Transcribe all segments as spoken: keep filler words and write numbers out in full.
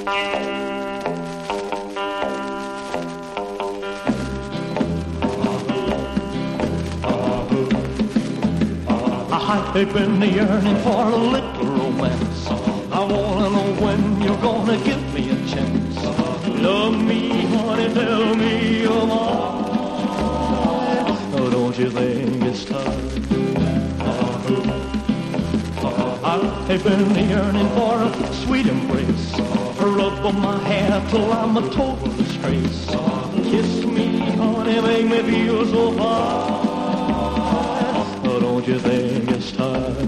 I've been yearning for a little romance. I wanna know when you're gonna give me a chance. Love me, honey, tell me you're mine. Oh, don't you think it's time? I've been yearning for a sweet embrace. Rub on my hair till I'm a total disgrace. Kiss me, honey, make me feel so fine. Oh, don't you think it's time?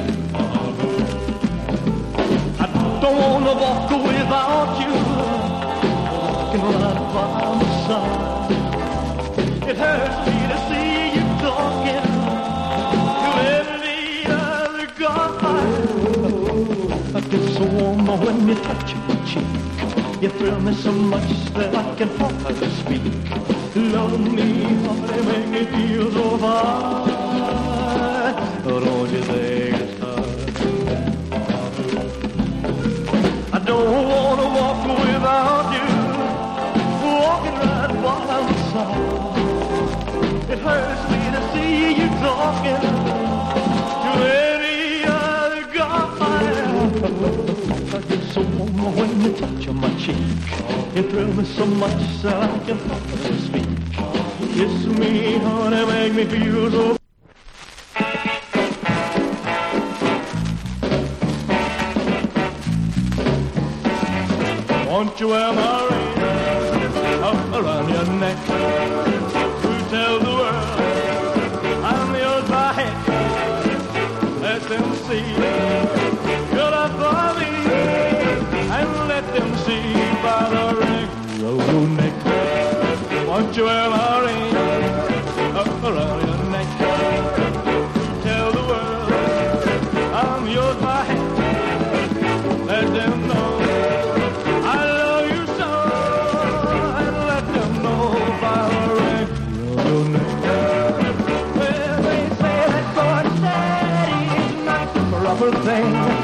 I don't wanna walk without you, walking right by my side. It hurts me to see you talking to every other guy. I get so warm when you touch my cheek. You thrill me so much that I can hardly speak. Love me, honey, make me feel so fine. Oh, don't you think it's time? I don't want to walk without you, walking right by my side. It hurts me to see you talking to any other guy. I get so warm when you touch my cheek. You thrill me so much that I can hardly speak. Kiss me, honey, make me feel so. Won't you wear my ring up around your neck? To tell the world I'm yours by heck. Let them see you're not for me, and let them see by the ring of your neck. Won't you wear my ring up around your neck? To tell the world I'm yours by heck. Let them know thing.